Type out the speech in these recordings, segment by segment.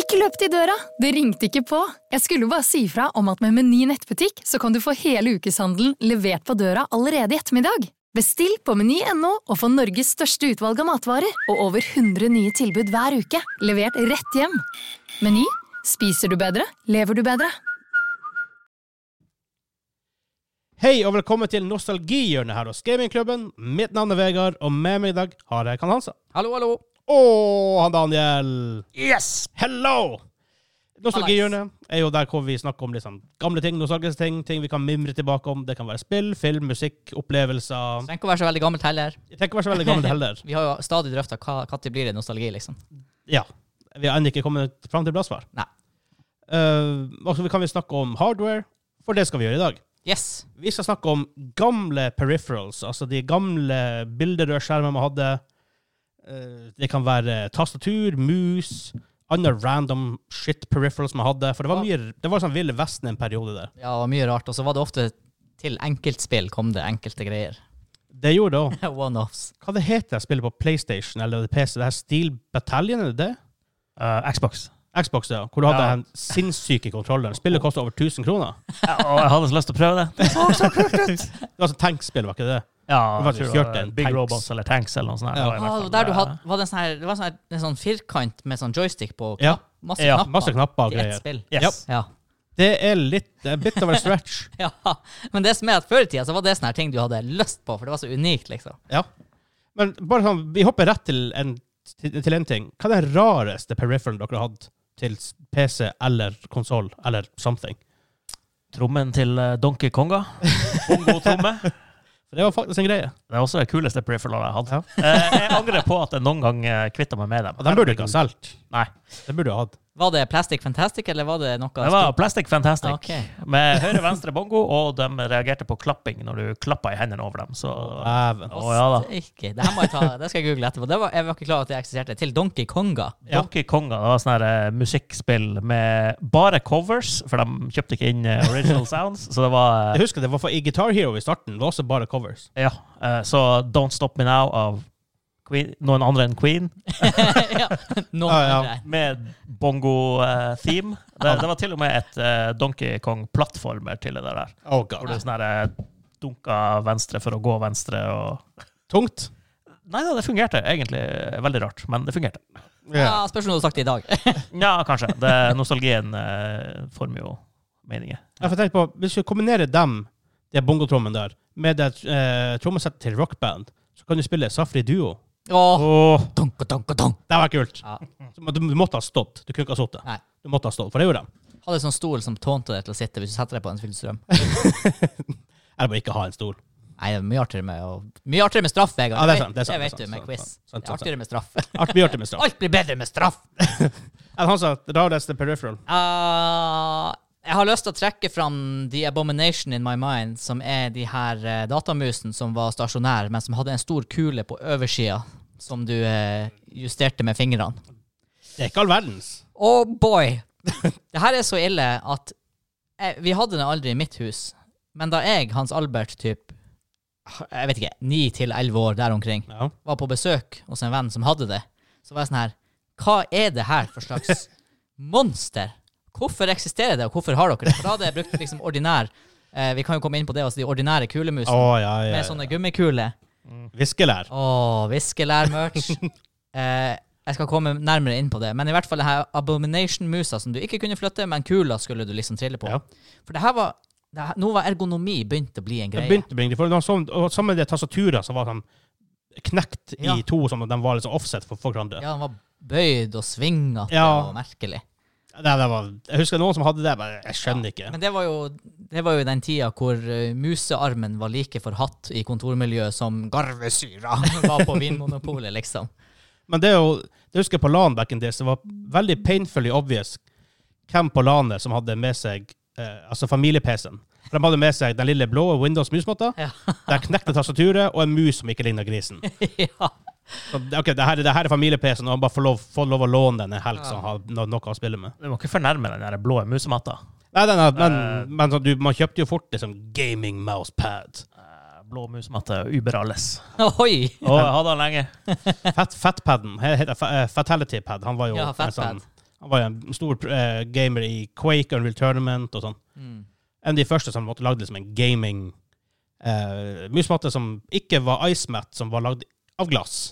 Ikke løp til døra, det ringte ikke på. Jeg skulle bare si fra om at med Meny nettbutikk så kan du få hele ukeshandelen levert på døra allerede i ettermiddag. Bestill på Meny.no og få Norges største utvalg av matvarer og over 100 nye tilbud hver uke, levert rett hjem. Meny, spiser du bedre, lever du bedre. Hei og velkommen til Nostalgihjørnet her hos Gamingklubben. Mitt navn Vegard, og med meg i dag har jeg Hansa. Hallo, hallo. Han Daniel. Yes! Hello! Nostalgihjørnet er jo der hvor vi snakker om liksom gamle ting, nostalgiske ting vi kan mimre tilbake om. Det kan være spill, film, musikk, opplevelser. Det trenger ikke å være så veldig gammelt heller. Jeg tenker å være så veldig gammelt heller. Vi har jo stadig drøftet hva det blir nostalgi, liksom. Ja, vi har ennå ikke kommet frem til bra svar. Nei. Og så kan vi snakke om hardware, for det skal vi gjøre i dag. Yes. Vi skal snakke om gamle peripherals, altså de gamle bilderørskjermer man hadde. Det kan være tastatur, mus, andre random shit peripherals man hadde. For det var sånn Ville Vesten en periode der. Ja, det var mye rart. Og så var det ofte til enkeltspill kom det enkelte greier. Det gjorde det også. One-offs. Hva det heter jeg spiller på PlayStation eller PC? Det her Steel Battalion, er det det? Xbox. Xbox, ja. Hvor du hadde en sinnssyke kontroller. Spillet kostet over 1000 kroner. Ja, og jeg hadde så lyst til å prøve det. Det så kult ut. Det var sånn tankspill, var ikke det? Ja, jeg tror det var Big Robots eller Tanks eller noe sånt. Ja. Der du hadde, var det en sånn firkant med sånn joystick på. Ja. Masse knapper. Masse knapper og til ett greier. spill. Yes. Ja. Det er litt bit of a stretch. Ja, men det som er at før i tiden så var det sånne her ting du hadde lyst på, for det var så unikt, liksom. Ja. Men bare sånn, vi hopper rett til en ting. Hva er den rareste peripheralen dere har hatt til PC eller konsol eller something? Trommen til Donkey Konga. Bongo-tromme. Det var faktisk en greie. Det er også det kuleste peripheral jeg har hatt. Ja. Jeg angrer på at jeg noen gang kvittet meg med dem. Og den burde du ikke ha solgt. Nei. Det burde du ha hatt. Var det Plastic Fantastic, eller var det noe? Det var Plastic Fantastic. Okay. Med høyre-venstre bongo, og de reagerte på klapping når du klappet i hendene over dem. Så... Æven. ja da. Ikke. Det her må jeg ta, det skal jeg google etterpå. Jeg var ikke klar at det eksisterte. Til Donkey Konga. Ja. Donkey Konga, det var sånn her musikkspill med bare covers, for de kjøpte ikke inn original sounds, så det var... Jeg husker det var i Guitar Hero i starten, det var også bare covers. Ja, så Don't Stop Me Now av Queen, noen andre enn Queen. Ja, noen andre. Med bongo-theme. Det var til og med et Donkey Kong-plattformer til det der. Oh god. Hvor du sånn her dunka venstre for å gå venstre. Og... Tungt? Nei da, det fungerte egentlig veldig rart, men det fungerte. Ja, spørs om du har sagt det i dag. Ja, kanskje. Nostalgien former jo meninger. Jeg får tenke på, hvis vi kombinerer de bongotrommen der, med det trommesett til rockband, så kan du spille Safri Duo. Donk. Det var kult. Ja. Du måtte ha stått. Du kunne ikke ha stått. Nei. Du måtte ha stått, for det gjorde de. Hadde en sånn stol som tånte deg til å sitte hvis du setter deg på en fyllstrøm. Eller bare ikke ha en stol. Nei, det er mye artigere med straff, Vegard. Ja, det er sant. Det vet du, sant, med quiz. sant. Det er artigere med straff. Mye artig med straff. Alt blir bedre med straff. Han sa rareste peripheral. Jeg har lyst til å trekke fram The Abomination in My Mind, som er de her datamusen som var stasjonær, men som hadde en stor kule på oversida, som du justerte med fingrene. Det er ikke all verdens. Oh boy! Det her er så ille at vi hadde det aldri i mitt hus, men da Hans Albert, typ, jeg vet ikke, 9-11 år der omkring, var på besøk hos en venn som hadde det, så var jeg sånn her, hva er det her for slags monster? Hvorfor eksisterer det, og hvorfor har dere det? For da hadde jeg brukt liksom ordinær, vi kan jo komme inn på det, altså de ordinære kulemusene, med sånne gummikuler. Viskelær. Viskelær-merch. Jeg skal komme nærmere inn på det, men i hvert fall det her Abomination-musa som du ikke kunne flytte, men kula skulle du liksom trille på. Ja. For det her var, nå var ergonomi begynt å bli en greie. Det begynte, for det var sånn, og sammen med de tastaturer som var sånn knekt i to, som de var liksom offset for hverandre. Ja, de var bøyd og svinget og merkelig. Jeg husker noen som hadde det, men jeg skjønner ikke. Men det var jo den tida hvor musearmen var like forhatt i kontormiljøet som garvesyra var på Vinmonopolet, liksom. Men det husker jeg på LAN back in days, det var veldig painfully obvious hvem på LANet som hadde med seg altså familie-PC-en. For de hadde med seg den lille blå Windows-musmåta, der knekte tastaturet, og en mus som ikke lignet grisen. Ja. Så, det her er familie-PC-en, og han bare får lov å låne den en helg som har noe å spille med. Du må ikke fornærme den der blå musematta. Nei, men man kjøpte jo fort liksom gaming mousepad. Blå musematte, uber alles. Oi! Og jeg hadde han lenge. Fatpadden, Fatality Pad, han var jo en sånn Han var jo en stor gamer i Quake, Unreal Tournament og sånn. En av de første som måtte lagde liksom en gaming musmatte som ikke var icemat, som var lagd av glass.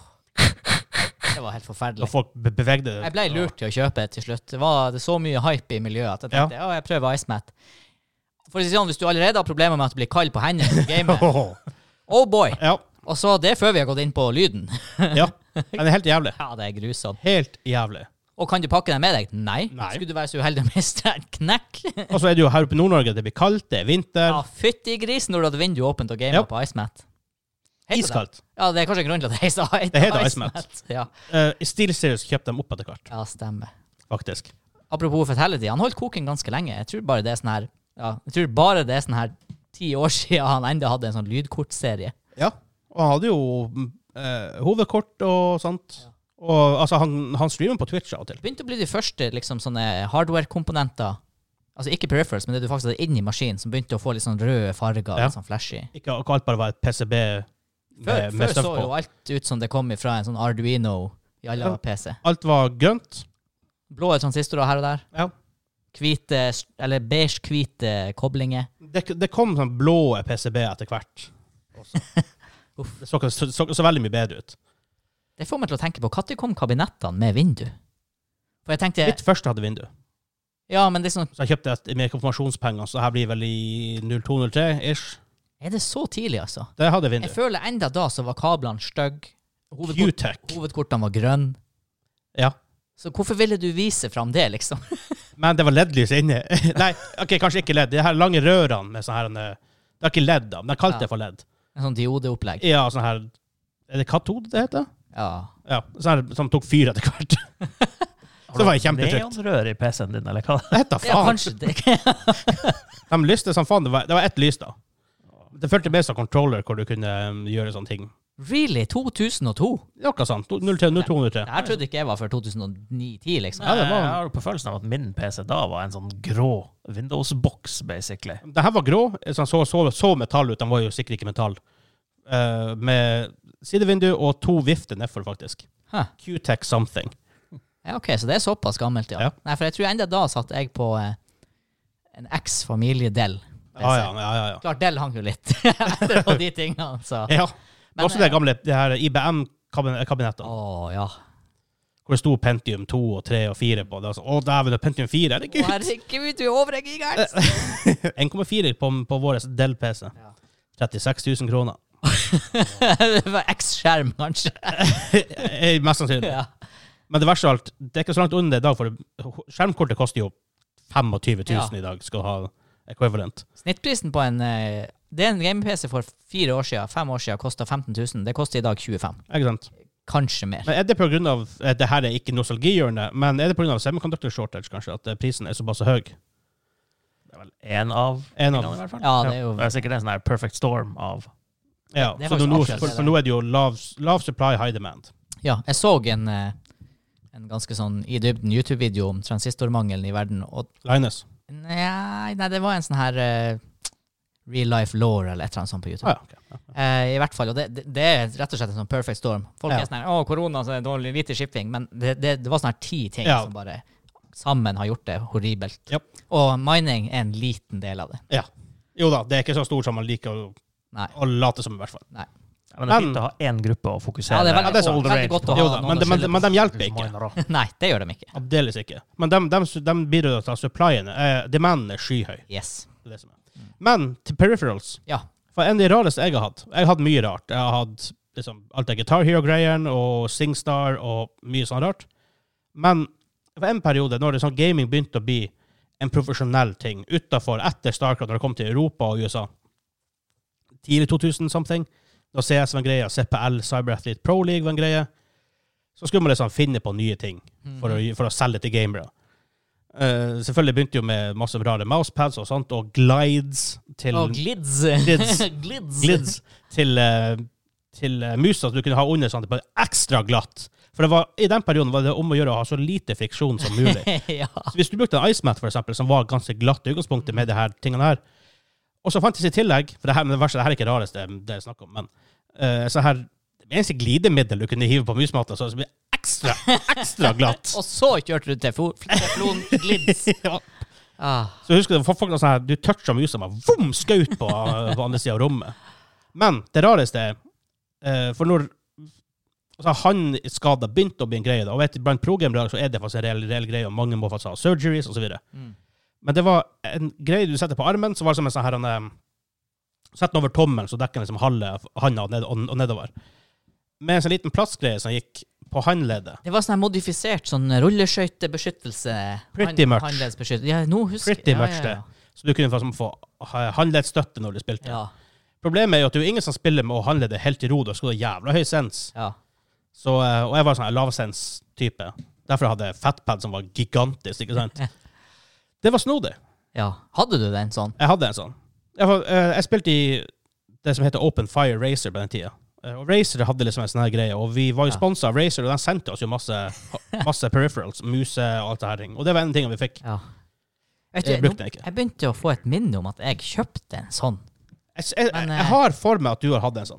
Det var helt forferdelig. Og folk bevegde det. Jeg ble lurt til å kjøpe det til slutt. Det så mye hype i miljøet at jeg tenkte, jeg prøver icemat. For å si sånn, hvis du allerede har problemer med at du blir kald på hendene i gamet, oh boy! Ja. Og så det før vi har gått inn på lyden. Ja, den er helt jævlig. Ja, det er grusomt. Helt jævlig. Og kan du pakke den med deg? Nei. Skulle du være så uheldig å miste en knekk? Og så er det jo her oppe i Nord-Norge, det blir kaldt, det er vinter. Ja, fytti grisen når du hadde vinduet åpent og gamet på icemat. Iskaldt. Ja, det er kanskje grunnen til at det heter icemat. Ja. I SteelSeries kjøpte dem opp etter hvert. Ja, stemmer. Faktisk. Apropos Fatality, han holdt koking ganske lenge. Jeg tror bare det er sånn her 10 år siden han enda hadde en sånn lydkortserie. Ja, og han hadde jo hovedkort og sånt. Ja. Og altså, han streamer på Twitch av og til. Begynte å bli de første liksom, sånne hardware-komponenter, altså ikke peripherals, men det du faktisk hadde inn i maskinen, som begynte å få litt sånn røde farger, litt sånn flashy. Ikke alt bare var et PCB Før så jo alt ut som det kom fra en sånn Arduino i alle PC. Alt var grønt. Blå transistorer her og der. Ja. Hvite, eller beige-hvite koblinger. Det kom sånn blå PCB etter hvert. Det så veldig mye bedre ut. Det får meg til å tenke på, hva kom kabinettene med vindu? For jeg tenkte... Mitt første hadde vindu. Ja, men det er sånn... Så jeg kjøpte et med konfirmasjonspenger, så her blir vel i 0203-ish. Er det så tidlig, altså? Det hadde vindu. Jeg føler enda da så var kablene stygg. Hovedkortene var grønn. Ja. Så hvorfor ville du vise fram det, liksom? Men det var LED-lys inne. Nei, ok, kanskje ikke LED. De her lange rørene med sånn her... Det er ikke LED da, men jeg kalte det for LED. En sånn diodeopplegg. Ja, sånn her... Er det katode det heter? Ja, sånn her som tok fyr etter hvert. Så det var kjempetrygt. Neonrør i PC-en din, eller hva? Det heter faen. Ja, kanskje det. De lyste som faen. Det var ett lys da. Det følte med som controller hvor du kunne gjøre sånne ting. Really? 2002? Ja, hva sant? 0203. Det her trodde ikke jeg var før 2009-10, liksom. Ja, det var... Jeg har på følelsen av at min PC da var en sånn grå Windows-box, basically. Det her var grå. Så metall ut. De var jo sikkert ikke metall. Med sidevindu og 2 vifter nedfor, faktisk. Q-Tech something. Ja, ok, så det er såpass gammelt, ja. Nei, for jeg tror enda da satt jeg på en X-familie-Dell. Ja. Klart, Dell hang jo litt etter på de tingene, så. Ja, men også det gamle, det her IBM-kabinettet. Ja. Hvor det stod Pentium 2 og 3 og 4 på. Det var dæven, Pentium 4, herregud. Herregud, du er over en gigahertz. 1,4 på vår Dell-PC. 36 000 kroner. Det var X-skjerm, kanskje. Mest sannsynlig. Ja. Men det verste av alt, det er ikke så langt under det i dag, for skjermkortet koster jo 25 000 i dag, skal ha equivalent. Snittprisen på det er en game-PC for 4 år siden, 5 år siden, kostet 15 000. Det koster i dag 25. Ikke sant? Kanskje mer. Men er det på grunn av, det her er ikke nostalgihjørnet, men er det på grunn av semiconductor shortage, kanskje, at prisen er såpass høy? Det er vel en av i hvert fall. Ja, det er jo... Det er sikkert en sånn her perfect storm av... Ja, for nå er det jo lav supply, high demand. Ja, jeg så en ganske sånn i dybden YouTube-video om transistormangelen i verden. Linus? Nei, det var en sånn her real life lore eller et eller annet sånt på YouTube. I hvert fall, og det er rett og slett en sånn perfect storm. Folk er sånn her, korona, så er det dårlig, lite shipping, men det var sånn her 10 ting som bare sammen har gjort det horribelt. Og mining er en liten del av det. Ja. Jo da, det er ikke så stort som man liker å late som i hvert fall. Nei. Ja, men det er fint å ha en gruppe å fokusere. Ja, det er veldig godt å ha noen men de hjelper ikke. Nei, det gjør de ikke. Aldeles ikke. Men de bidrar til at supplyene, demanden er skyhøy. Yes. Det som er. Men til peripherals, for en av de rareste jeg har hatt, jeg har hatt mye rart. Jeg har hatt liksom, alt det Guitar Hero-greien og SingStar og mye sånn rart. Men for en periode, når det sånn gaming begynte å bli en profesjonell ting, utenfor, etter StarCraft, når det kom til Europa og USA, tidlig 2000 something, da CS var en greie, CPL, Cyber Athlete Pro League var en greie, så skulle man liksom finne på nye ting for å selge til gamere. Selvfølgelig begynte jo med masse rare mousepads og sånt, og glides til... glids til musa, så du kunne ha under sånt, det var ekstra glatt. For i den perioden var det om å gjøre å ha så lite friksjon som mulig. Så hvis du brukte en icemat, for eksempel, som var ganske glatt i utgangspunktet med de her tingene her, og så fantes i tillegg, for det her er ikke rarest det jeg snakker om, men så her, det eneste glidemiddel du kunne hive på musmaten, så det blir ekstra glatt. Og så kjørte du til teflonglids. Ja. Ah. Så jeg husker det var folk sånn her, du toucha musa med vom, skaut på andre siden av rommet. Men det rareste for når han skada begynte å bli en greie, da, og vet, blant programmer så det faktisk en reell greie, og mange må faktisk ha surgeries og så videre. Men det var en greie du setter på armen, så var det som en sånn her, sett den over tommelen, så dekker den liksom halve handa og nedover. Med en sånn liten plastgreie som gikk på håndledet. Det var sånn modifisert sånn rulleskøytebeskyttelse. Pretty much. Håndleddsbeskyttelse. Ja, nå husker Pretty much det. Så du kunne faktisk få håndledsstøtte når du spilte. Ja. Problemet er jo at det er ingen som spiller med å håndlede helt i ro, da skal du ha jævla høy sens. Ja. Så, og jeg var sånn lavsens-type. Derfor hadde jeg fatpad som var gigantisk, ikke sant? Det var snodig. Ja. Hadde du den sånn? Jeg hadde en sånn. Jeg spilte i det som heter Open Fire Racer på den tiden. Og Racer hadde liksom en sånn her greie, og vi var jo sponset av Racer, og de sendte oss jo masse peripherals, muse og alt det her ting. Og det var en ting vi fikk. Ja. Jeg brukte den ikke. Jeg begynte å få et minne om at jeg kjøpte en sånn. Jeg har for meg at du har hatt en sånn.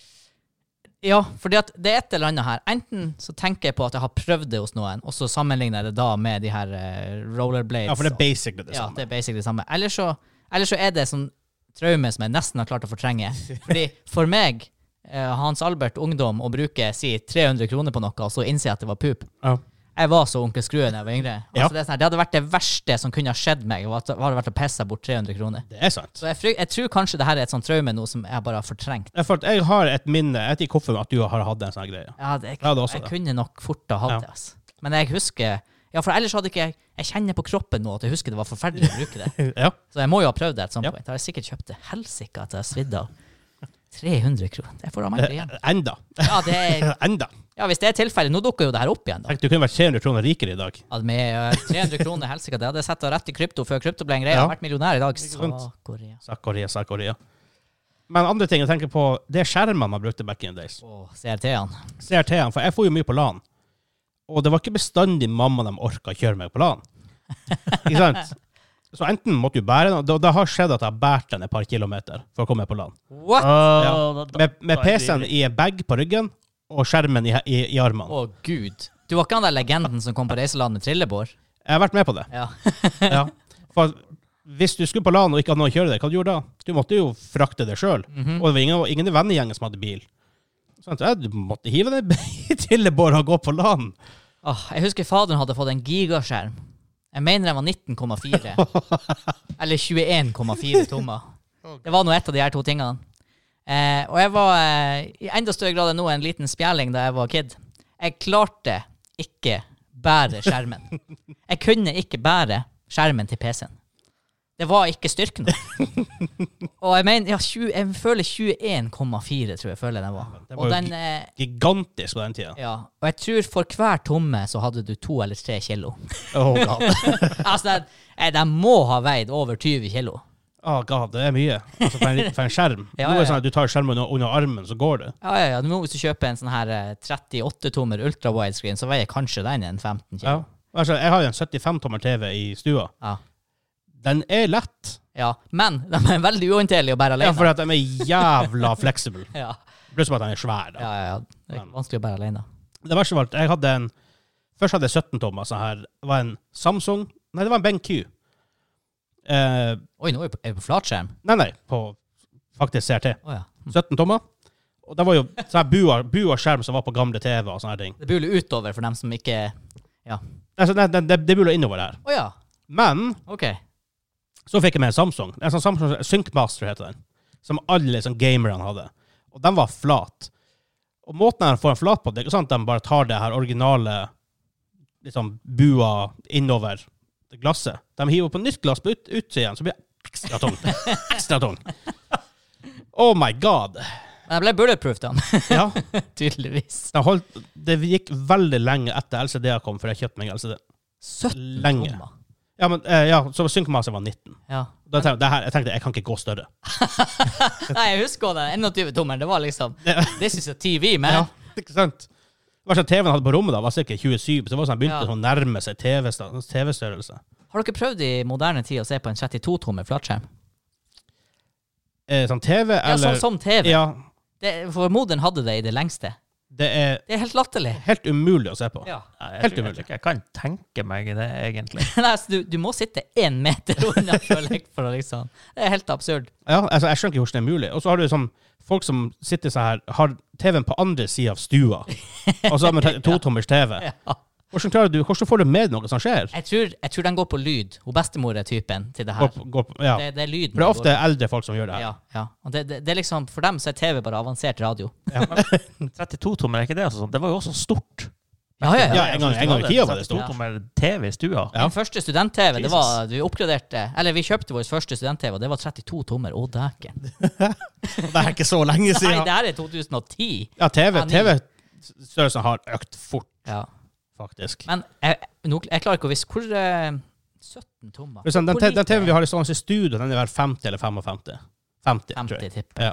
Ja, fordi at det er et eller annet her. Enten så tenker jeg på at jeg har prøvd det hos noen, og så sammenligner jeg det da med de her rollerblades. Ja, for det er basically det samme. Ja, det er basically det samme. Eller så er det sånn traume som jeg nesten har klart å fortrenge. Fordi for meg, Hans Albert ungdom, å bruke 300 kroner på noe, og så innse at det var pup. Ja. Jeg var så onkel Skrue da jeg var yngre. Ja. Altså, det hadde vært det verste som kunne ha skjedd meg, og at det hadde vært å pisse bort 300 kroner. Det er sant. Så jeg tror kanskje det her er et sånt traume nå som jeg bare har fortrengt. Jeg har et minne, jeg vet ikke hvorfor at du har hatt en sånn greie. Ja, jeg kunne nok fort ha hatt det. Altså. Men jeg husker... Ja, for ellers hadde ikke jeg kjenner på kroppen nå at jeg husker det var forferdelig å bruke det. Ja. Så jeg må jo ha prøvd det et sånt point. Da har jeg sikkert kjøpt det helsike at jeg har svidd av 300 kroner. Det får jeg meg igjen. Enda. Ja, det er... Enda. Ja, hvis det er tilfellet, nå dukker jo det her opp igjen da. Tenk, du kunne vært 300 kroner rikere i dag. Ja, med 300 kroner helsike, det hadde jeg sett rett i krypto før krypto ble en greie. Jeg har vært millionær i dag. Sakoria. Men andre ting jeg tenker på, det er skjermene man brukte back in the days. CRT-ene. CRT-ene, for jeg får jo mye på LAN. Og det var ikke bestandig mamma de orket å kjøre meg på LAN. Ikke sant? Så enten måtte du bære den, og det har skjedd at jeg har bært den et par kilometer for å komme på LAN. What? Ja. Med PC-en i en bag på ryggen, og skjermen i armene. Å, Gud. Du var ikke han der legenden som kom på reiseland med trillebår? Jeg har vært med på det. Ja. Ja. For hvis du skulle på LAN og ikke hadde noen å kjøre det, hva du gjorde da? Du måtte jo frakte det selv. Og det var ingen i vennegjengen som hadde bil. Så du måtte hive det i trillebår og gå på LAN. Jeg husker faderen hadde fått en gigaskjerm. Jeg mener den var 19,4. Eller 21,4 tommer. Det var nå et av de her to tingene. Og jeg var i enda større grad enn nå en liten spjelling da jeg var kid. Jeg klarte ikke bære skjermen. Jeg kunne ikke bære skjermen til PC-en. Det var ikke styrken. Og jeg mener, jeg føler 21,4 tror jeg føler den var. Det var jo gigantisk på den tiden. Ja, og jeg tror for hver tomme så hadde du 2 eller 3 kilo. Oh god. Altså, de må ha veid over 20 kilo. Oh god, det er mye. Altså for en skjerm. Ja, Nå er det sånn at du tar skjermen under armen, så går det. Ja. Nå hvis du kjøper en sånn her 38-tommer ultra-widescreen, så veier kanskje den en 15 kilo. Ja. Altså, jeg har jo en 75-tommer TV i stua. Ja. Den er lett. Ja, men de er veldig uorienterlige å bære alene. Ja, for at de er jævla flexible. Ja. Pluss på at den er svær. Da. Ja. Det er vanskelig å bære alene. Det verste var at jeg hadde først hadde jeg 17-tommer, sånn her. Det var en Samsung. Nei, det var en BenQ. Oi, nå er vi på flatskjerm. Nei, på faktisk CRT. 17 tommer. Og det var jo sånn bua skjerm som var på gamle TV og sånne ting. Det buler utover for dem som ikke... Ja. Altså, det buler innover her. Ja. Men... Ok. Så fikk jeg med en Samsung. En sånn Samsung Syncmaster heter den. Som alle sånn gamerne hadde. Og den var flat. Og måten jeg får en flat på, det er ikke sånn at de bare tar det her originale liksom bua innover det glasset. De hiver på nytt glass på utsiden, så blir det ekstra tungt. Ekstra tungt. Oh my god. Men det ble bulletproof da. Ja. Tydeligvis. Det gikk veldig lenge etter LCD kom, for jeg kjøpte meg LCD. 17 lenge. tommer. Ja, men så Syncmaster var 19. Ja. Jeg tenkte, jeg kan ikke gå større. Nei, jeg husker den 21-tommeren. Det var liksom, this is a TV, man. Ja, ikke sant? Det var sånn TV-en hadde på rommet da, var sikkert 27, så det var sånn, begynte å nærme seg TV-størrelse. Har dere prøvd i moderne tid å se på en 32-tommer flatskjerm? Sånn TV, eller... Ja, som TV. Ja. For moderen hadde det i det lengste. Det er helt latterlig. helt umulig å se på. Ja. Helt umulig. Jeg kan tenke meg det, egentlig. Nei, altså, du må sitte 1 meter unna for å liksom. Det er helt absurd. Ja, altså, jeg skjønner ikke hvordan det er mulig. Og så har du sånn, folk som sitter så her, har TV-en på andre siden av stua. Og så har man 2-tommers TV. Ja. Hvordan får du med noe som skjer? Jeg tror den går på lyd. Hun bestemor er typen til det her. Ja. Det er lyden. For det er ofte eldre folk som gjør det her. Ja, ja. Og det er liksom, for dem så er TV bare avansert radio. Ja. 32-tommer, er ikke det? Altså, det var jo også stort. Ja. Ja, en gang i tida var det stort. 32-tommer TV i stua. Ja. Den første student-TV, det var, vi oppgraderte, eller vi kjøpte vår første student-TV, og det var 32 tommer. Å, dæken. Det er ikke så lenge siden. Nei, det her er 2010. Ja, TV-størrelsen har økt fort, Ja. faktisk. Men jeg klarer ikke å vise hvor 17 tommer. Den TV-en vi har i stående i studio, den er vel 50 eller 55. 50 tror jeg. 50 tipper. Ja.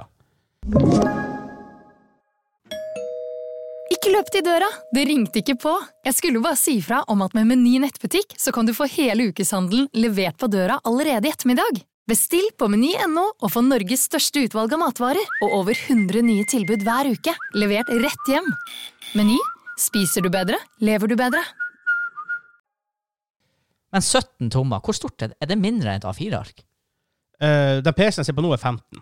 Ikke løp til døra, det ringte ikke på. Jeg skulle bare si fra om at med Meny nettbutikk så kan du få hele ukeshandelen levert på døra allerede i ettermiddag. Bestill på meny.no og få Norges største utvalg av matvarer og over 100 nye tilbud hver uke, levert rett hjem. Meny, spiser du bedre, lever du bedre. Men 17 tommer, hvor stort er det? Er det mindre enn et A4-ark? Den PC-en ser på nå er 15.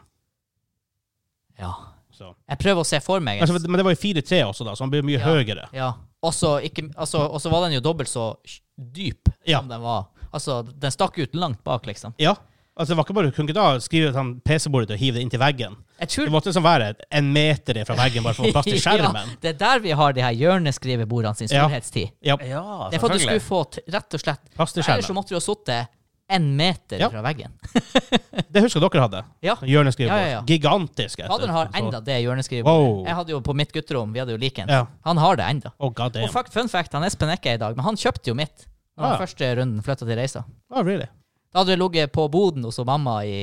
Ja. Så. Jeg prøver å se for meg. Altså, men det var jo 4-3 også da, så den blir mye høyere. Ja. Og så var den jo dobbelt så dyp som den var. Altså, den stakk ut langt bak, liksom. Ja. Altså, det var ikke bare, du kunne ikke da skrive et PC-bordet og hive det inn til veggen. Det måtte liksom være 1 meter fra veggen, bare for å få plass til skjermen. Ja, det er der vi har de her hjørneskrivebordene sin storhetstid. Ja, det er for at du skulle få rett og slett plass til skjermen. Ellers så måtte du ha suttet 1 meter fra veggen. Det husker dere hadde. Ja. Hjørneskrivebord. Ja. Gigantisk. Faderen har enda det hjørneskrivebordet. Wow. Jeg hadde jo på mitt gutterom, vi hadde jo likens. Ja. Han har det enda. Oh, god damn. Og fun fact, han Espen er ikke i dag, men han kjøpte jo mitt når den første runden flyttet til Reisa. Oh, really? Da hadde det ligget på boden hos mamma i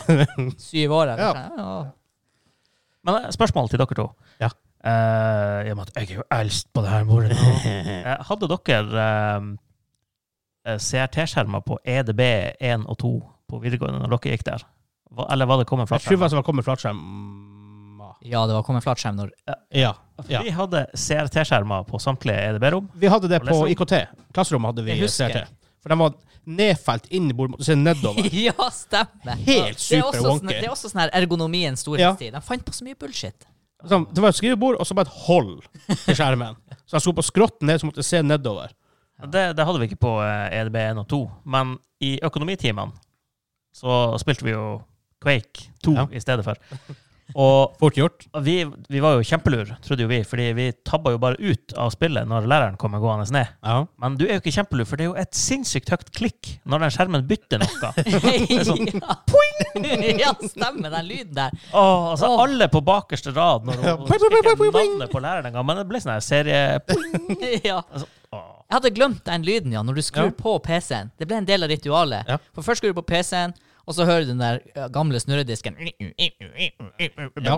7 år. Ja. Men spørsmål til dere to. Ja. Jeg er jo eldst på det her bordet nå. Hadde dere CRT-skjermer på EDB 1 og 2 på videregående når dere gikk der? Eller var det kommet flatskjerm? Jeg tror det var kommet flatskjerm. Ja, det var kommet flatskjerm når... Ja. Vi hadde CRT-skjermer på samtlige EDB-rom. Vi hadde det på IKT. Klasserommet hadde vi CRT. For de var nedfelt inn i bordet, måtte se nedover. Ja, stemmer. Helt super wonky. Det er også sånn her ergonomiens storhetstid. De fant på så mye bullshit. Så, det var et skrivebord, og så bare et hold til skjermen. Så jeg sto på skrotten ned, så måtte jeg se nedover. Det hadde vi ikke på EDB 1 og 2, men i økonomitimene så spilte vi jo Quake 2 i stedet for. Og fort gjort. Vi var jo kjempelur, trodde jo vi, fordi vi tabba jo bare ut av spillet når læreren kommer gående ned. Ja. Men du er jo ikke kjempelur, for det er jo et sinnssykt høyt klikk når den skjermen bytter noe. Sånn, ja, stemmer den lyden der. Altså alle på bakerste rad når hun skriker navnet på læreren en gang, men det ble sånn her serie... Ja. Jeg hadde glemt den lyden, ja, når du skrur på PC-en. Det ble en del av ritualet. Ja. For først skrur du på PC-en, og så hører du den der gamle snurredisken. Ja.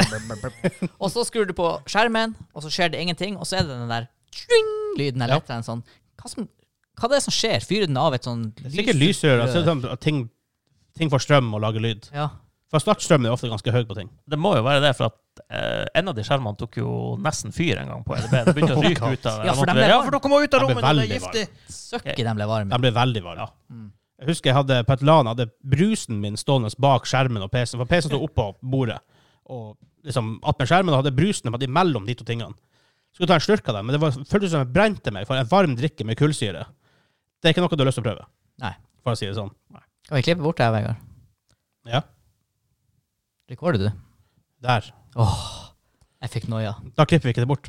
Og så skrur du på skjermen, og så skjer det ingenting, og så er det den der lyden eller en sånn. Hva er det som skjer? Fyrer den av et sånn lysrør? Det er sikkert lysrør, altså, at ting får strøm og lager lyd. Ja. For startstrømmen er ofte ganske høy på ting. Det må jo være det, for at en av de skjermene tok jo nesten fyr en gang på EDB. Det begynte å ryke ut av det. Ja, for dere må ut av rommet, det er giftig. Søkker de ble varme. De ble veldig varme. Ja. Jeg husker jeg hadde på et LAN, hadde brusen min stående bak skjermen og PC-en, for PC-en stod oppå bordet, og liksom at med skjermen hadde brusen hadde mellom de to tingene. Så skulle jeg ta en slurk av dem, men det føltes som jeg brente meg for en varm drikke med kullsyre. Det er ikke noe du har lyst til å prøve. Nei. For å si det sånn. Kan vi klippe bort det her, Vegard? Ja. Rekorder du? Der. Jeg fikk noia. Da klipper vi ikke det bort.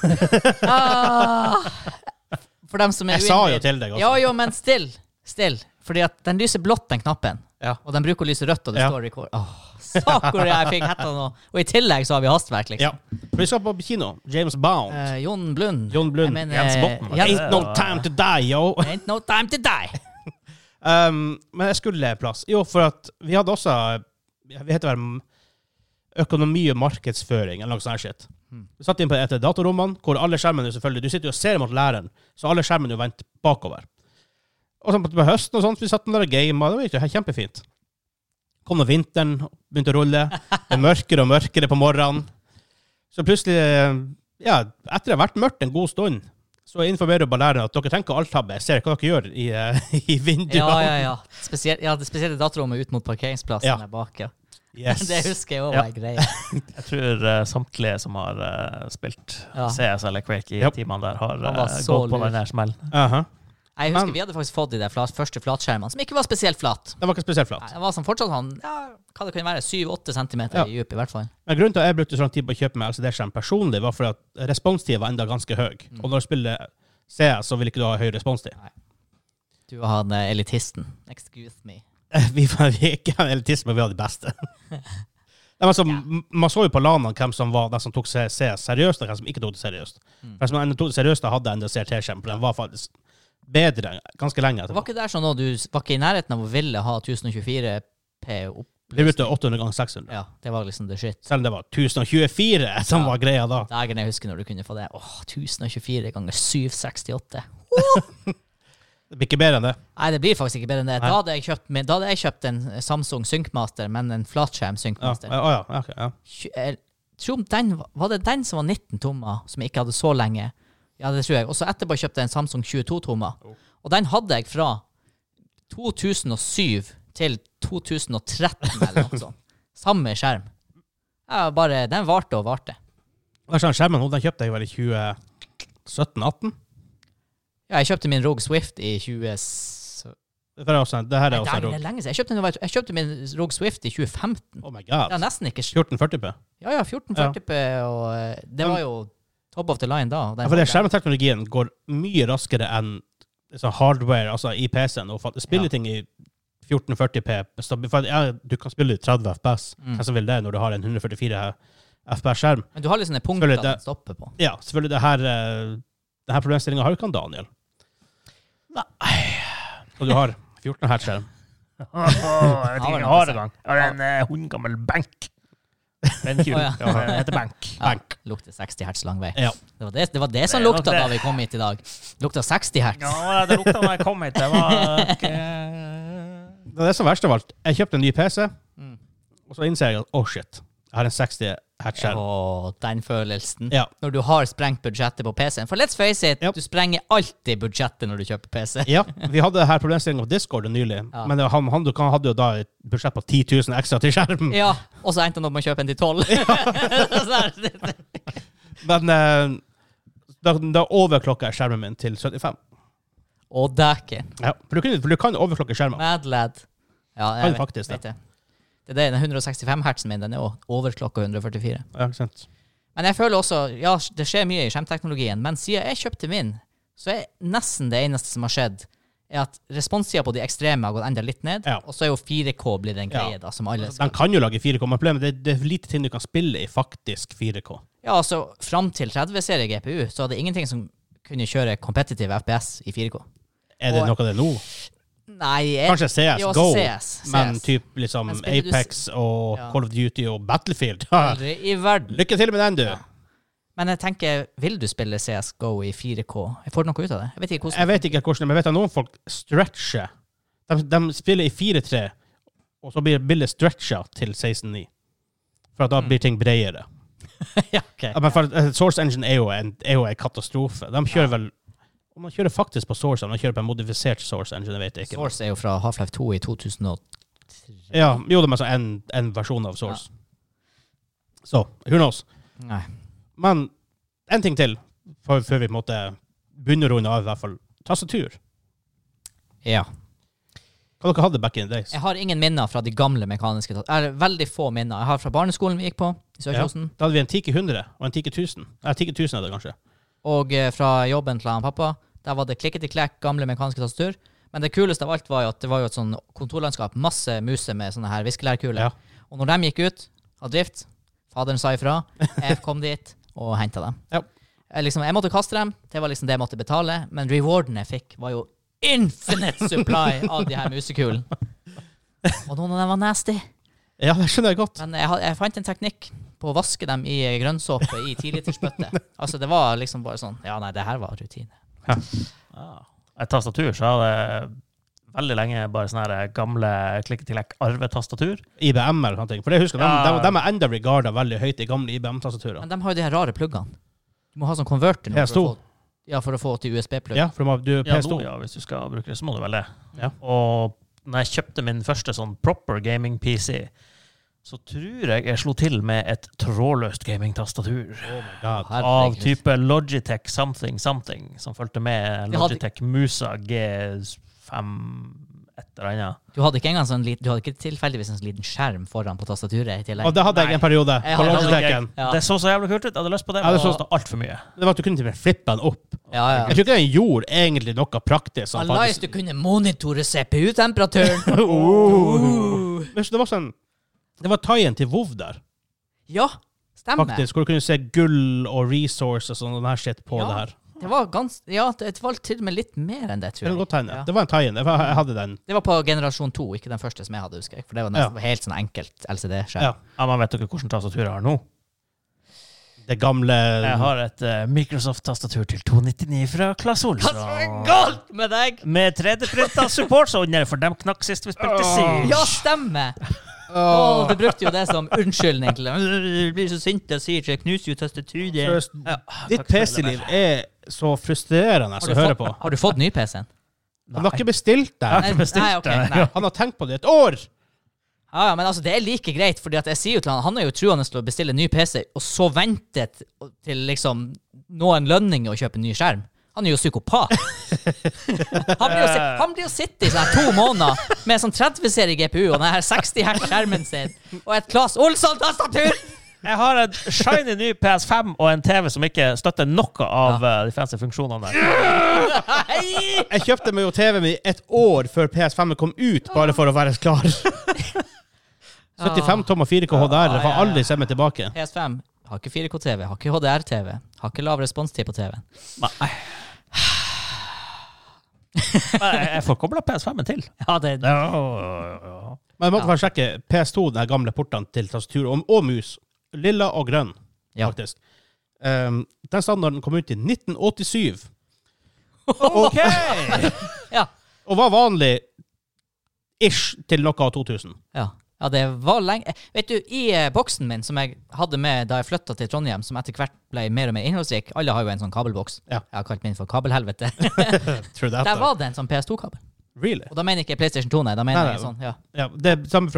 For dem som er jeg sa jo til deg også. Ja, men still. Fordi at den lyser blått, den knappen. Ja. Og den bruker å lyse rødt, og det står record. Saker jeg fikk hetta nå. Og i tillegg så har vi hastverk, liksom. Ja. For vi skal på kino. James Bond. Jon Blund. Jens Botten. Ain't no time to die, yo. Ain't no time to die. Men jeg skulle plass. Jo, for at vi hadde også, vi heter vel økonomi og markedsføring, eller noe sånt shit. Vi satt inn på et datorommene, hvor alle skjermene selvfølgelig, du sitter jo og ser mot læreren, så alle skjermene jo vendt bakover. Og så på høsten og sånt, vi satt der og gamet, det var jo kjempefint. Kom nå vinteren, begynte å rulle, det er mørkere og mørkere på morgenen. Så plutselig ja, etter å ha vært mørkt en god stund, så informerer bare læreren at dere tenker alt-tabbe. Jeg ser hva dere gjør i vinduene. Ja. Det spesielle datarommet ut mot parkeringsplassen der bak, ja. Yes. Det husker jeg også var greia. Jeg tror samtlige som har spilt CS eller Quake i timene der har gått på den der smellen. Jeg husker vi hadde faktisk fått de der første flatskjermene, som ikke var spesielt flat. Det var ikke spesielt flat. Det var som fortsatt hva det kan være, 7-8 centimeter i djup i hvert fall. Men grunnen til at jeg brukte sånn tid på å kjøpe meg LCD-skjerm personlig, var for at responstiden var enda ganske høy. Og når du spiller CS, så vil ikke du ha høy responstid. Nei. Du var han elitisten. Excuse me. Vi er ikke en elitist, men vi var de beste. Man så jo på lanene hvem som var den som tok CS seriøst, og hvem som ikke tok det seriøst. For som tok det seriøst, da hadde en CRT-skjerm, for den var faktisk bedre ganske lenge etterpå. Var ikke der sånn nå, du var ikke i nærheten av å ville ha 1024p opp? Det brukte 800 ganger 600. Ja, det var liksom det shit. Selv om det var 1024 som var greia da. Dagen jeg husker når du kunne få det. 1024 ganger 768. Det blir ikke bedre enn det. Nei, det blir faktisk ikke bedre enn det. Da hadde jeg kjøpt en Samsung Syncmaster, men en flatskjerm Syncmaster. Var det den som var 19 tommer, som jeg ikke hadde så lenge? Ja, det tror jeg. Og så etterpå kjøpte jeg en Samsung 22 tommer. Og den hadde jeg fra 2007 til 2013 eller noe sånt. Samme skjerm. Den varte og varte. Skjermen, den kjøpte jeg vel i 2017-18? Ja, jeg kjøpte min Rogue Swift i 20... Det her er også Rogue. Det er lenge siden. Jeg kjøpte min Rogue Swift i 2015. Oh my god. Det er nesten ikke... 1440p? Ja, 1440p, og det var jo top of the line da. Ja, for skjermteknologien går mye raskere enn hardware, altså i PC-en, og spiller ting i 1440p. Du kan spille i 30 FPS. Hva som vil det når du har en 144 FPS-skjerm? Men du har liksom en punkt at den stopper på. Ja, selvfølgelig. Denne problemstillingen har jo ikke han, Daniel. Nei. Og du har 14 hertz-skjerm. Jeg vet ikke jeg har det gang. Jeg har en hundgammel bank. En kul. Det heter bank. Lukter 60 hertz lang vei. Ja. Det var det som lukta da vi kom hit i dag. Lukta 60 hertz. Ja, det lukta da jeg kom hit. Det var ikke... Det er det som verste av alt. Jeg kjøpte en ny PC, og så innser jeg at, shit, jeg har en 60 hertz-skjerm. Den følelsen. Ja. Når du har sprengt budsjettet på PC-en. For let's face it, du sprenger alltid budsjettet når du kjøper PC. Ja, vi hadde her problemstillingen på Discord nylig, men han hadde jo da et budsjett på 10 000 ekstra til skjerm. Ja, og så endte han opp med å kjøpe en til 12. Men da overklokket jeg skjermen min til 75. Og dæken. Ja, for du kan overklokke skjermen. Mad lad. Ja, jeg vet det. Det er den 165 hertzen min, den er jo overklokka 144. Ja, ikke sant. Men jeg føler også, det skjer mye i skjermteknologien, men siden jeg kjøpte min, så er nesten det eneste som har skjedd, er at responstida på de ekstreme har gått enda litt ned, og så er jo 4K blir den greie da, som alle skal. Den kan jo lage 4K, men problemet det er lite ting du kan spille i faktisk 4K. Ja, altså, frem til 30-serie GPU, så er det ingenting som kunne kjøre competitive FPS i 4K. Er det noe av det nå? Nei, kanskje CS GO, CS. men typ liksom Apex og Call of Duty og Battlefield. Aldri i verden. Lykke til med den, du. Ja. Men jeg tenker, vil du spille CS GO i 4K? Jeg får noe ut av det. Jeg vet ikke hvordan, men jeg vet at noen folk stretcher. De spiller i 4.3, og så blir bildet stretchet til 16.9. For at da blir ting bredere. Ja, ok. Men for Source Engine er jo en katastrofe. De kjører vel man kjører faktisk på Source, man kjører på en modifisert Source Engine, jeg vet ikke. Source er jo fra Half-Life 2 i 2003. Ja, jo, det er en versjon av Source. Så, who knows? Nei. Men en ting til, før vi måtte begynne å runde av i hvert fall. Tastatur. Ja. Hva dere hadde back in the days? Jeg har ingen minner fra de gamle mekaniske tastaturer. Veldig få minner. Jeg har fra barneskolen vi gikk på, i Sør-Kjosen. Da hadde vi en Tiki 100 og en Tiki 1000. Tiki 1000 er det kanskje. Og fra jobben til han pappa, der var det klikket-klekk, gamle mekaniske tastatur. Men det kuleste av alt var jo at det var jo et sånn kontorlandskap, masse muser med sånne her viskelærkuler. Ja. Og når de gikk ut av drift, faderen sa ifra, jeg kom dit og hentet dem. Ja. Jeg måtte kaste dem, det var liksom det jeg måtte betale, men rewarden jeg fikk var jo infinite supply av de her musekulen. Og noen av dem var nasty. Ja, det skjønner jeg godt. Men jeg fant en teknikk på å vaske dem i grønnsåpe i 10-litersbøtte. Altså, det var liksom bare sånn, ja, nei, det her var rutine. Et tastatur, så hadde jeg veldig lenge bare sånne her gamle klikketillegg arvetastatur. IBM eller noe. For det husker de er enda regardet veldig høyt i gamle IBM-tastaturer. Men de har jo de her rare pluggene. Du må ha sånn konverter nå PS2. for å få til USB-plugg. Ja, for PS2. Ja, hvis du skal bruke det, så må du vel det. Ja. Og når jeg kjøpte min første sånn proper gaming-PC, så tror jeg slo til med et trådløst gaming-tastatur. Oh my god. Av type Logitech something, som følte med Logitech Musa G5 et eller annet. Du hadde ikke engang du hadde ikke tilfeldigvis en liten skjerm foran på tastaturet i tillegg. Og det hadde jeg en periode på Logitechen. Ja. Det så jævlig kult ut. Jeg hadde lyst på det, men det kostet alt for mye. Det var at du kunne til og med flippe den opp. Ja. Jeg tror ikke den gjorde egentlig noe praktisk. Nice, du kunne monitore CPU-temperaturen. Det var sånn, det var tie-in til WoW der. Ja, stemmer. Faktisk, hvor du kunne se gull og resources og sånn her shit på det her. Det var det var til og med litt mer enn det, tror jeg. Det, det var en tie-in. Jeg hadde den. Det var på generasjon 2, ikke den første som jeg hadde, husker jeg. For det var nesten helt sånn enkelt LCD-skjerm. Ja, men vet dere hvordan tastatur jeg har nå? Det gamle... Jeg har et Microsoft-tastatur til 299 fra Klaas Olsson. Hva er galt med deg? Med 3D-printa support, så under, for dem knakk sist vi spilte Siege. Ja, stemmer! Du brukte jo det som unnskyldning til du blir så sint og sier jeg knuser jo tastaturet. Ditt PC-liv er så frustrerende å høre på. Har du fått ny PC-en? Han har ikke bestilt den. Nei. Han har tenkt på det et år. Ja, men altså, det er like greit, fordi at jeg sier jo til han er jo truende til å bestille en ny PC, og så ventet til liksom noen lønninger å kjøpe en ny skjerm. Han er jo psykopat. Han blir jo sitte i sånn 2 måneder med sånn 30-serie GPU og den her 60 Hz-skjermen sin, og et Klaas Olsson-tastatur! Jeg har en shiny ny PS5 og en TV som ikke støtter noe av de fancy funksjonene der. Jeg kjøpte meg jo TV med 1 år før PS5 kom ut, bare for å være klar. 75 tommer 4K HDR, jeg får aldri se meg tilbake. PS5 har ikke 4K-TV, har ikke HDR-TV, har ikke lav responstid på TV. Nei. Jeg får koblet PS5-en til. Ja, det Men jeg måtte bare sjekke PS2, den gamle portene til tastatur og mus. Lilla og grønn, faktisk. Den standarden kom ut i 1987. Ok! Og var vanlig ish til noe av 2000. Ja, det var lenge. Vet du, i boksen min, som jeg hadde med da jeg flyttet til Trondheim, som etter hvert ble mer og mer innholdsrik, alle har jo en sånn kabelboks. Ja. Jeg har kalt min for kabelhelvete. Der var det en sånn PS2-kabel. Really? Og da mener jeg ikke PlayStation 2, nei. Da mener jeg sånn, ja. Det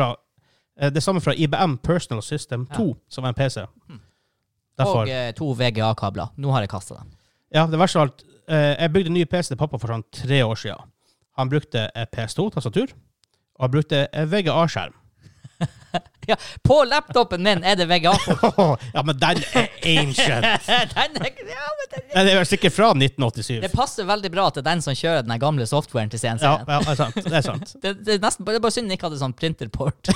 er samme fra IBM Personal System 2, som var en PC. Derfor. Og 2 VGA-kabler. Nå har jeg kastet dem. Ja, det verste av alt, jeg bygde en ny PC til pappa for sånn 3 år siden. Han brukte PS2-tastatur, og han brukte VGA-skjerm. Ja, på laptopen min er det VGA-kort. Ja, men den er ancient. Den er sikkert fra 1987. Det passer veldig bra til den som kjører den gamle softwaren til CNC. Ja, det er sant. Det er nesten bare synd den ikke hadde sånn printerport.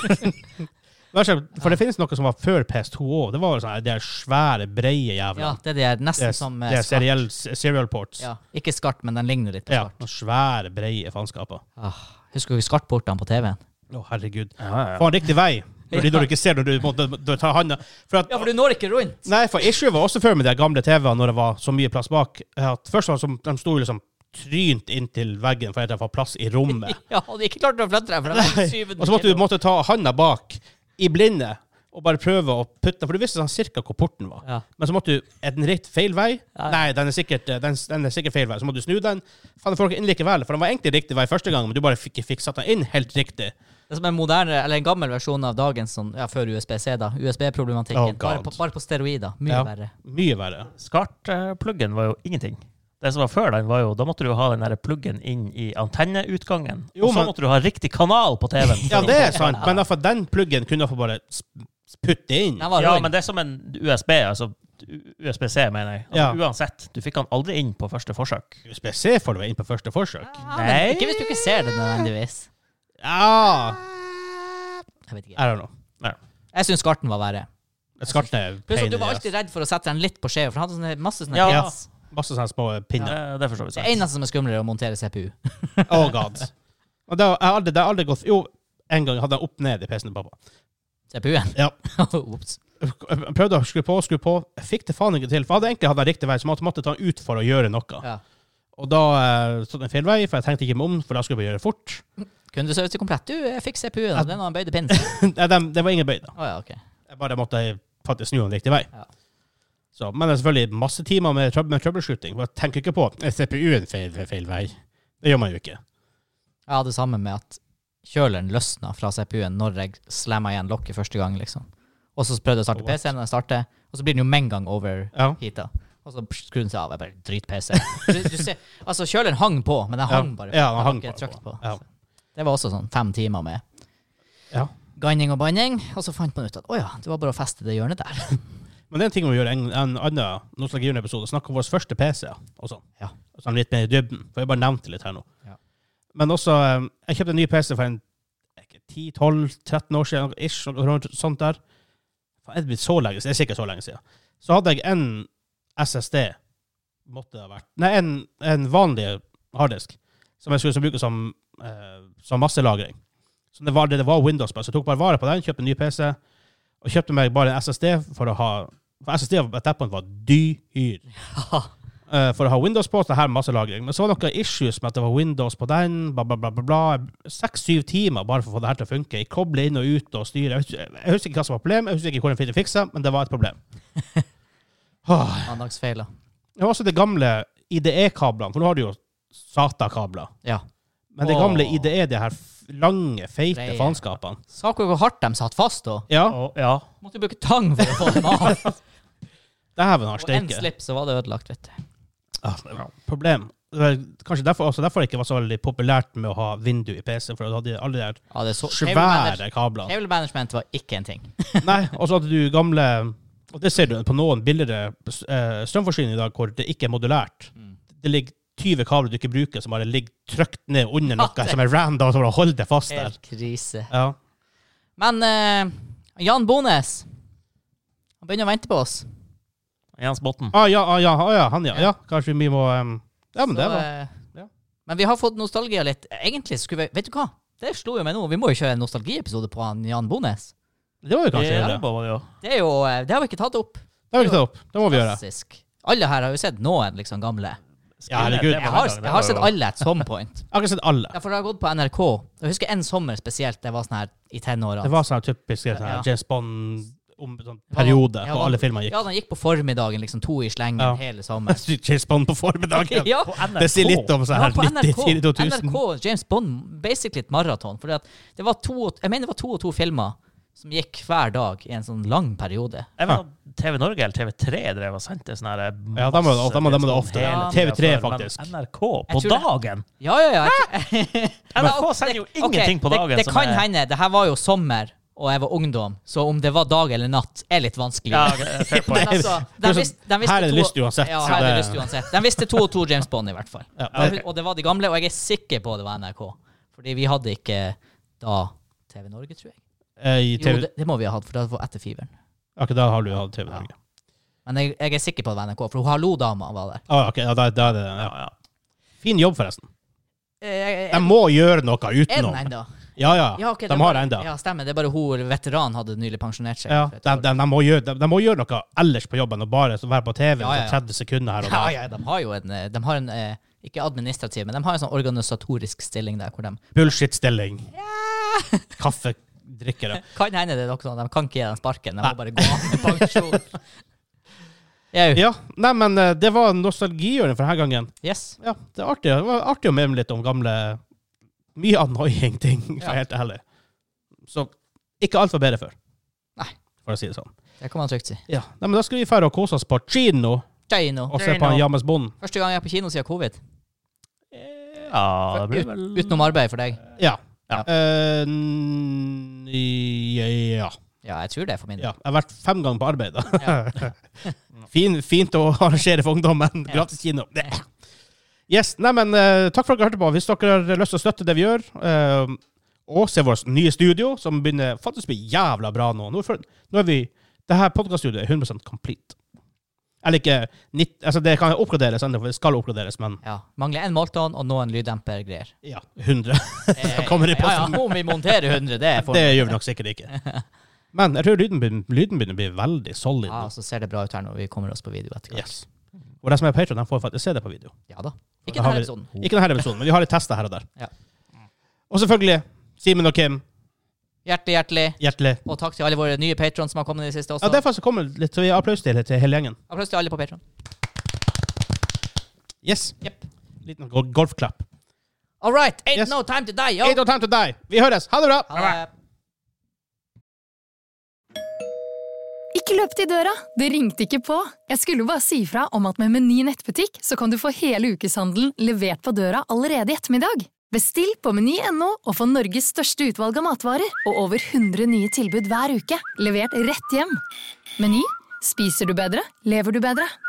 For det finnes noe som var før PS2 også. Det var sånn de svære, breie jævla. Ja, det er nesten som det er serial ports. Ja, ikke skart, men den ligner litt på skart. Ja, svære, breie faenskaper. Husker du skartportene på TV-en? Herregud. Få en riktig vei. Når du ikke ser når du tar handa. For du når ikke rundt. Nei, for issue var også før med de gamle TV-ene når det var så mye plass bak. At først var de stod liksom trynt inn til veggen for at det var plass i rommet. Ja, og de ikke klarte å flytte deg. Og så måtte du ta handa bak i blinde og bare prøve å putte, for du visste sånn cirka hvor porten var. Ja. Men så måtte du, er den rett feil vei? Ja. Nei, den er sikkert feil vei. Så måtte du snu den. Faen, det får ikke inn likevel, for den var egentlig riktig vei første gang, men du bare fikk satt den inn helt riktig. Det er som en moderne, eller en gammel versjon av dagens, sånn, før USB-C da, USB-problematikken. Bare på steroider. Mye verre. Mye verre. Skartpluggen var jo ingenting. Det som var før den var jo, da måtte du ha den der pluggen inn i antenneutgangen. Og så måtte du ha riktig kanal på TV-en. Ja, det er sant, men for den pluggen kunne du bare putte inn. Ja, men det er som en USB, altså USB-C, mener jeg. Altså, uansett, du fikk den aldri inn på første forsøk. USB-C får du inn på første forsøk? Nei. Ikke hvis du ikke ser det nødvendigvis. Ja. Jeg vet ikke. I don't know. Nei. Jeg synes skarten var verre. Skarten er pluss at du var alltid redd for å sette den litt på skje, for han hadde masse sånne masse sånne små pinner. Det forstår vi. Det eneste som er skumlere å montere CPU. Oh god. Og det har aldri gått. Jo, en gang hadde jeg opp ned i PC-en til pappa. CPU-en? Ja. Ups. Jeg prøvde å skru på. Jeg fikk det faen ikke til. For jeg hadde riktig vei, så måtte ta den ut for å gjøre noe. Ja. Og da stod det en feil vei, for jeg tenkte ikke meg om, for da skulle vi gjøre fort. Kundeservice til komplett. Du, jeg fikk CPU-en, og den var en bøyde pins. Det var ingen bøyde. Ja, okay. Jeg bare måtte faktisk snu den riktig vei. Ja. Så, men det er selvfølgelig masse timer med troubleshooting. Jeg tenker ikke på CPU-en feil vei. Det gjør man jo ikke. Jeg hadde det samme med at kjøleren løsna fra CPU-en når jeg slamma igjen lokket første gang, liksom. Og så prøvde jeg å starte PC-en, og så blir den jo med en gang overheatet. Og så skrudde den seg av. Jeg bare drit PC. Du ser, altså, kjøleren hang på, men den hang bare på. Ja, den hang ikke trykt på. Ja. Det var også sånn 5 timer med ganning og banning, og så fant man ut at det var bare å feste det hjørnet der. Men det er en ting å gjøre en annen nostalgihjørne-episode, snakke om vår første PC og sånn. Ja. Sånn litt mer i dybden, for jeg bare nevnte litt her nå. Ja. Men også, jeg kjøpte en ny PC for 10-12-13 år siden, ish, og sånt der. Det er blitt så lenge siden, det er sikkert så lenge siden. Så hadde jeg en SSD, måtte det ha vært, nei, en vanlig harddisk, som jeg skulle bruke som masselagring. Så det var Windows, så jeg tok bare vare på den, kjøpte en ny PC, og kjøpte meg bare en SSD for SSD på et var dyr. For å ha Windows på, så her masselagring. Men så var det noen issues med at det var Windows på den, bla, bla, bla, bla, bla. 6-7 timer bare for å få det her til å funke. Jeg kobler inn og ut og styrer. Jeg husker ikke hva som var problemet, jeg husker ikke hvordan jeg fikk det fikset, men det var et problem. Mandagsfeil, da. Det var også det gamle IDE-kablene, for nå har du jo SATA-kabler. Ja. Men det gamle IDE, det her lange, feite faenskapene. Sa dere hvor hardt de satt fast da? Ja. Måtte bruke tang for å få dem av. Dæven har Og steike. en slipp, så var det ødelagt, vet du. Problem. Det var kanskje derfor det ikke var så veldig populært med å ha vindu i PC, for du hadde alle de svære kablene. Cable management var ikke en ting. Nei, og så hadde du gamle, og det ser du på noen billigere strømforsyning i dag, hvor det ikke er modulært. Det ligger 20 kabler du ikke bruker, som bare ligger trykt ned under noe, som er random, som holder det fast der. Helt krise. Ja. Men Jan Bones, han begynner å vente på oss. Jens Botten. Han. Kanskje vi må... ja, men så, det var... Men vi har fått nostalgia litt. Egentlig skulle vi... Vet du hva? Det slo jo meg nå. Vi må jo kjøre en nostalgiepisode på han Jan Bones. Det var jo kanskje det. Det er jo... Det har vi ikke tatt opp. Det må vi gjøre. Alle her har jo sett noen liksom gamle. Ja, herregud. Jeg har sett alle at some point. Jeg har ikke sett alle. Ja, for det har gått på NRK. Jeg husker en sommer spesielt. Det var sånn her i tenårene. Det var sånn typisk James Bond sånn periode på alle filmer gikk. Ja, den gikk på formiddagen, liksom 2 i slengen hele sommer. James Bond på formiddagen. Ja. På NRK. Det sier litt om sånn her 90-2000. NRK, James Bond, basically et maraton. For det var 2 og 2 filmer som gikk hver dag i en sånn lang periode. Jeg vet TV Norge eller TV3 drev og sendte sånne her ja, de må det ofte. TV3 faktisk. Men NRK på dagen? Ja. NRK sender jo ingenting på dagen. Det kan hende. Det her var jo sommer, og jeg var ungdom, så om det var dag eller natt er litt vanskelig. Ja, men altså, de visste her er det lyst uansett. Ja, her er det lyst uansett. De visste 2 og 2 James Bond i hvert fall. Ja, og det var de gamle, og jeg er sikker på det var NRK. Fordi vi hadde ikke da TV Norge, tror jeg. Jo, det må vi ha hatt, for det var etter fiveren. Ok, da har du hatt TV Norge. Men jeg er sikker på det var NRK, for hun Hallo-dama var der. Ok, da er det ja. Fin jobb, forresten. Jeg må gjøre noe utenom. Er den enda? Ja, okay, de har enda. Ja, stemmer. Det er bare hun veteran hadde nylig pensjonert seg. Ja, de må gjøre noe ellers på jobben, og bare være på TV i 30 sekunder her og der. Ja, de har jo en ikke administrativ, men de har en sånn organisatorisk stilling der, hvor de... Bullshit-stilling. Ja! Kaffedrikkere. Kan hende det er noe sånn, de kan ikke gi den sparken, de må bare gå av med pensjon. Ja, nei, men det var nostalgihjørnet for denne gangen. Yes. Ja, det var artig å mene litt om gamle, mye annoying ting, for helt ærlig. Så, ikke alt var bedre før. Nei. For å si det sånn. Det kan man trygt si. Ja, nei, men da skal vi fære og kose oss på kino. Og se på en Jammes Bond. Første gang jeg er på kino siden covid. Ja, det blir vel... Utenom arbeid for deg. Ja. Ja. Ja, jeg tror det for min del. Ja, jeg har vært 5 ganger på arbeid da. Ja. Fint å arrangere for ungdommen. Gratis kino. Yes, nei, men takk for at dere hørte på. Hvis dere har lyst til å støtte det vi gjør, og se vårt nye studio, som begynner faktisk å bli jævla bra nå. Nå er vi, det her podcaststudioet er 100% complete. Eller ikke, altså det kan oppgraderes, for det skal oppgraderes, men... Ja, mangler en målton og noen lyddemper-greier. Ja, 100. Så kommer det på ja, om vi monterer 100, det det gjør vi nok sikkert ikke. Men jeg tror lyden begynner å bli veldig solid. Ja, så ser det bra ut her når vi kommer oss på video etter hvert. Yes. Og de som er Patreon, de får faktisk se det på video. Ja da. Ikke denne episoden. Ikke denne episoden, men vi har litt testet her og der. Ja. Og selvfølgelig, Simen og Kim, Hjertelig. Og takk til alle våre nye patrons som har kommet i det siste også. Ja, det er faktisk kommet litt, så vi har applaus til hele gjengen. Applaus til alle på Patreon. Yes. Yep. Liten golfklapp. All right, ain't no time to die, yo. Ain't no time to die. Vi høres. Ha det bra. Ha det. Ikke løp til døra, det ringte ikke på. Jeg skulle bare si fra om at med Meny nettbutikk så kan du få hele ukeshandelen levert på døra allerede i ettermiddag. Bestill på meny.no og få Norges største utvalg av matvarer og over 100 nye tilbud hver uke, levert rett hjem. Meny, spiser du bedre, lever du bedre.